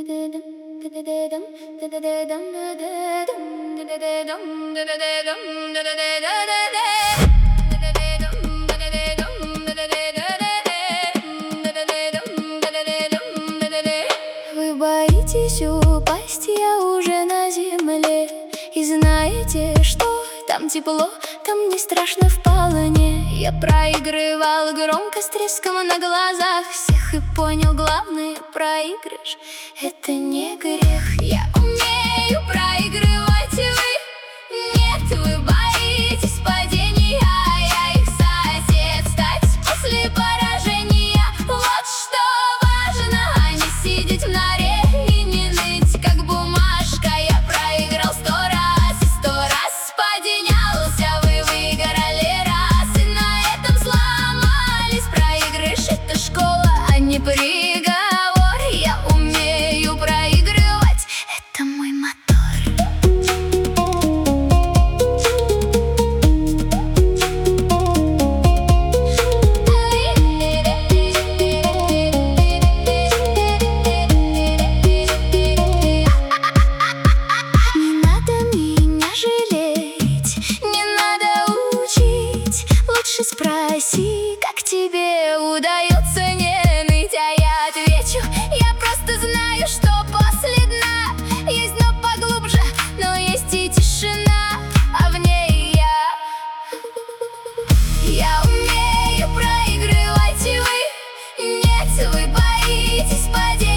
Вы боитесь упасть, я уже на земле. И знаете, что там тепло, там не страшно вполне. Я проигрывал громко с треском на глазах всех и понял главный проигрыш — это не грех. Я умею проигрывать, и вы нет, вы боитесь падения, а я их сосед. Стать после поражения — вот что важно, а не сидеть в норе и не ныть, как бумажка. Я проиграл 100 раз и 100 раз поднялся, вы выиграли раз, и на этом сломались. Проигрыш — это школа, а не приговор. Я умею проигрывать, это мой мотор. Не надо меня жалеть, не надо учить, лучше спроси, как тебе удается не ныть. А я отвечу: я просто знаю, что после дна есть дно поглубже, но есть и тишина, а в ней я. Я умею проигрывать, и вы нет, вы боитесь падения.